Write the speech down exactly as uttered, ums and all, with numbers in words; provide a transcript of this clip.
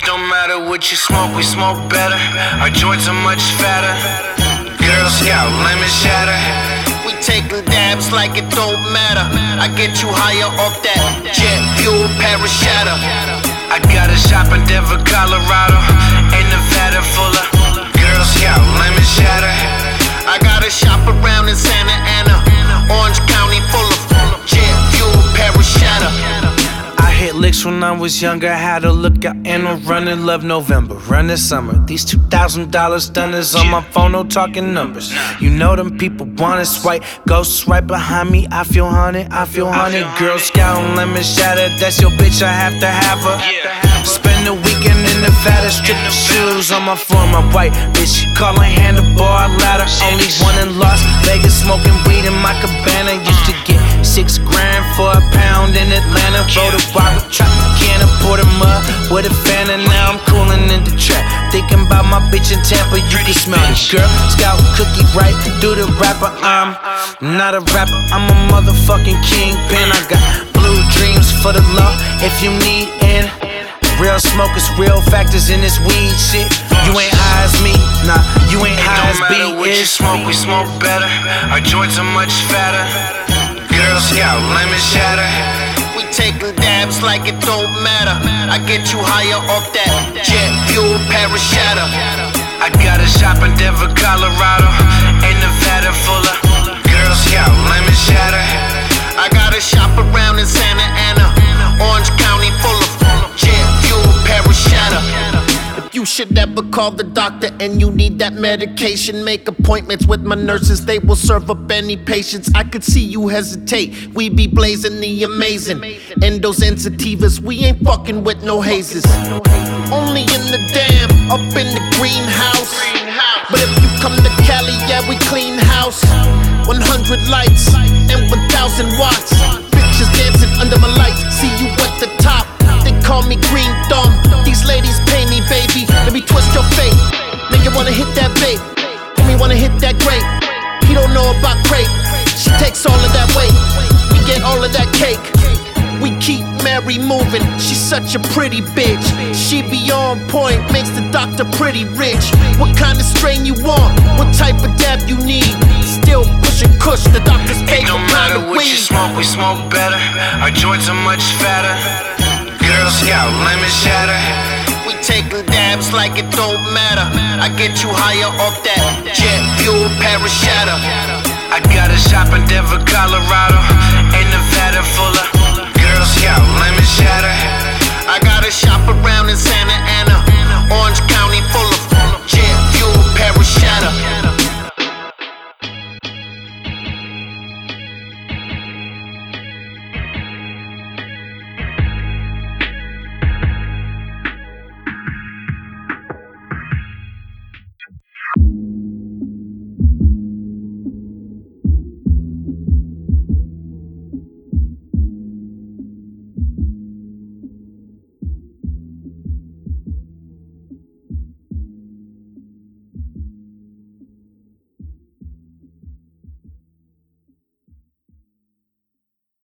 It don't matter what you smoke, we smoke better. Our joints are much fatter. Girl Scout, lemon shatter. We taking dabs like it don't matter. I get you higher off that jet fuel parashatter. I got a shop in Denver, Colorado, and Nevada full of Girl Scout, lemon shatter. I got a shop around in Santa Ana, Orange County full of jet fuel parashatter. I hit licks when I was younger, had a look out and I'm running. Love November, running summer. These two thousand dollar stunners on my phone, no talking numbers. You know them people wanna swipe, ghosts right behind me. I feel haunted, I feel haunted. Girl Scout and lemon shatter, that's your bitch, I have to have her. Spend the weekend in Nevada, strip the shoes on my floor, my white bitch. She calling handlebar ladder. Only one in Las Vegas, smoking weed in my cabana. Used to get six grand for a pound in Atlanta. Roll the rock, Tropicana, pour the mud with a fan, and now I'm cooling in the trap. Thinking about my bitch in Tampa, you can smell it. Girl Scout cookie right, do the rapper. I'm not a rapper, I'm a motherfucking kingpin. I got blue dreams for the law if you need in. Real smokers, real factors in this weed shit. You ain't high as me, nah, you ain't high as B. It don't matter what you smoke, we smoke better. Our joints are much fatter. Girl Scout, lemon shatter. We taking dabs like it don't matter. I get you higher off that jet fuel parashatter. I got a shop in Denver, Colorado, and Nevada full of Girl Scout, lemon shatter. I got a shop around in Santa Ana, Orange County full of jet fuel parashatter. If you should ever call the doctor and you need that medication, make appointments with my nurses, they will serve up any patients. I could see you hesitate, we be blazing the amazing endos and sativas, we ain't fucking with no hazes. Only in the dam, up in the greenhouse. But if you come to Cali, yeah, we clean house. one hundred lights and one thousand watts. Bitches dancing under my lights, see you at the top. They call me Green Thumb, these ladies pay me, baby. Let me twist your fate, make you wanna hit that bait. Homie wanna hit that grape, he don't know about grape. She takes all of that weight, we get all of that cake. We keep Mary moving, she's such a pretty bitch. She be on point, makes the doctor pretty rich. What kind of strain you want, what type of dab you need? Still pushing kush, the doctor's favorite kind of weed. It don't matter what you smoke, we smoke better. Our joints are much fatter. Girl Scout, lemon shatter. We taking dabs like it don't matter. I get you higher off that jet fuel parashatter. I got a shop in Denver, Colorado, and Nevada full of Girl Scout, lemon shatter. I got a shop around in Santa Ana.